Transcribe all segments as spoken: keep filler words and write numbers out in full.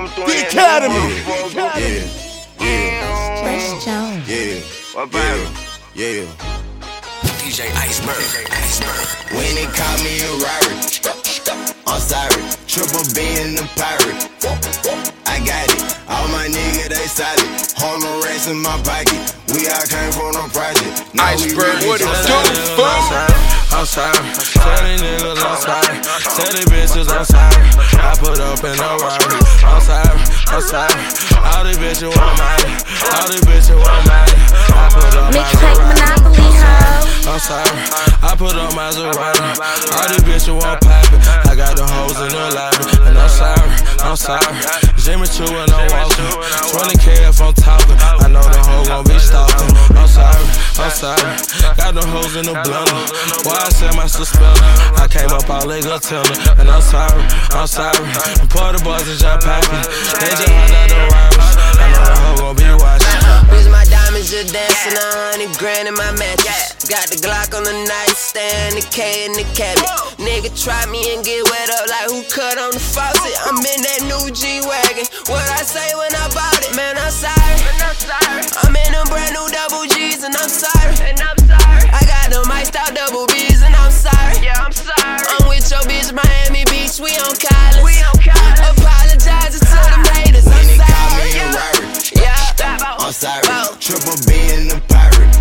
The Academy. Yeah, yeah, Fresh Jones. yeah, What about yeah. D J Iceberg. Iceberg. When they call me a Rari, I'm sorry. Triple B in the pirate. I got it. All my niggas, they solid. Hundred racks in my pocket. We all came from the project. Now we Iceberg, really what it just do, started. fool? I'm sorry, tell these niggas I'm sorry, tell these bitches I'm sorry. I put up in a Rari. I'm sorry, I'm sorry. All these bitches want money, all these bitches want money. I put up my Mixtape Zerati. Monopoly hoe. I'm sorry, I put up my Zerati. All these bitches want poppin'. I got the hoes in the lobby, and I'm sorry, I'm sorry. Jimmy Choo and I'm walking, twenty K if I'm talking. I know the hoe gon' be stalking. I'm sorry, I'm sorry. Got the hoes in the blender. Why I said my suspender? I came up all legal tender, and I'm sorry, I'm sorry. Party boys is just poppin', they just hopped out the rivals. I know the hoe gon' be watching. Bitch, my diamonds just dancing, a hundred grand in my mattress. Got the Glock on the nightstand, the K in the cabinet. Nigga try me and get wet up like who cut on the faucet. I'm in that new G-Wagon. What I say when I bought it? Man, I'm sorry. I'm in them brand new double G's and I'm sorry. I got them iced out double B's and I'm sorry. Yeah, I'm sorry. I'm with your bitch, Miami Beach. We on Collins. We on Collins. Apologizing to them haters. I'm When they call sorry. me a Rari, Yeah. I'm sorry. Triple B in the pirate.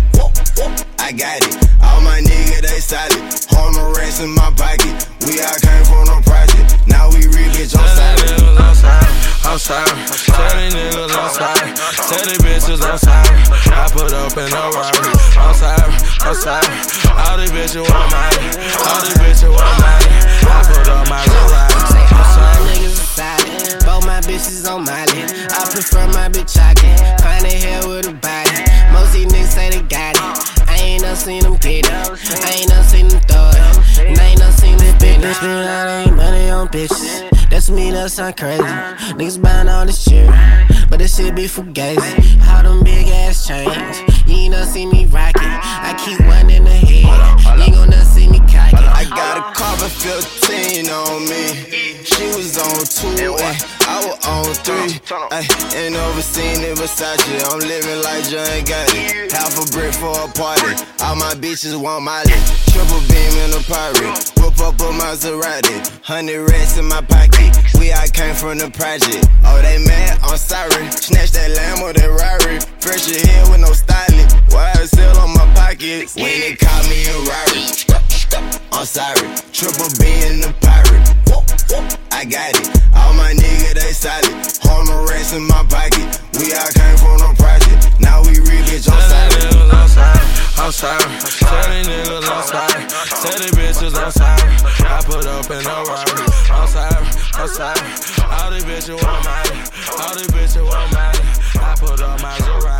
I got it. All my niggas, they solid. Hundred racks in my pocket. We all came from the project. Now we real bitch, I'm sorry. I'm sorry, I'm sorry. Tell these niggas I'm sorry, tell these bitches I'm sorry. I put up in a Rari. I'm sorry, I'm sorry. All these bitches want money, all these bitches want money. I put up my Zerati. I'm sorry. Niggas are solid. Both my bitches on my list. I prefer my bitch chocolate. Find a hair with a body. Most these niggas say they got it. I ain't never seen them get it. I ain't never seen them throw it. And I ain't never seen this bitch. They spend all they money on bitches. That's me, that sound crazy. Niggas buying all this shit, but this shit be fugazi. All them big ass chains. You ain't never see me rockin'. I keep one in the head. You ain't gon' never see me cockin'. I got a carbon fifteen on me. She was on two, ay, I was on three. Ay, ain't never seen it Versace. I'm living like John Gotti. Half a brick for a party. All my bitches want my lit. Triple beam in a pirate. Whip up a Maserati. Hundred racks in my pocket. We all came from the project. Oh, they mad? I'm sorry. Snatch that Lambo, that Rari. Fresh your head with no styling. Why I sell on my pockets? When they call me a Rari, I'm sorry. Triple B in the pirate. I got it. All my niggas, they solid. Hundred racks in my pocket. We all came from the project. Now we real bitch, I'm sorry. I'm sorry, I'm sorry. Tell these niggas I'm sorry, tell these bitches I'm sorry. I put up in a Rari. I'm sorry, I'm sorry. All these bitches want money, all these bitches want money. I put up my Zerati.